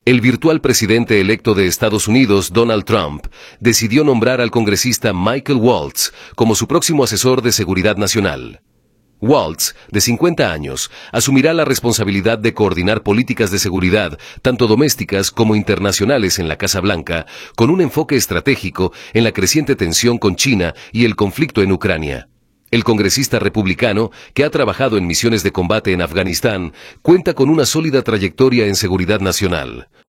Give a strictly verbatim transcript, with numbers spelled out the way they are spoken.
El virtual presidente electo de Estados Unidos, Donald Trump, decidió nombrar al congresista Michael Waltz como su próximo asesor de seguridad nacional. Waltz, de cincuenta años, asumirá la responsabilidad de coordinar políticas de seguridad, tanto domésticas como internacionales en la Casa Blanca, con un enfoque estratégico en la creciente tensión con China y el conflicto en Ucrania. El congresista republicano, que ha trabajado en misiones de combate en Afganistán, cuenta con una sólida trayectoria en seguridad nacional.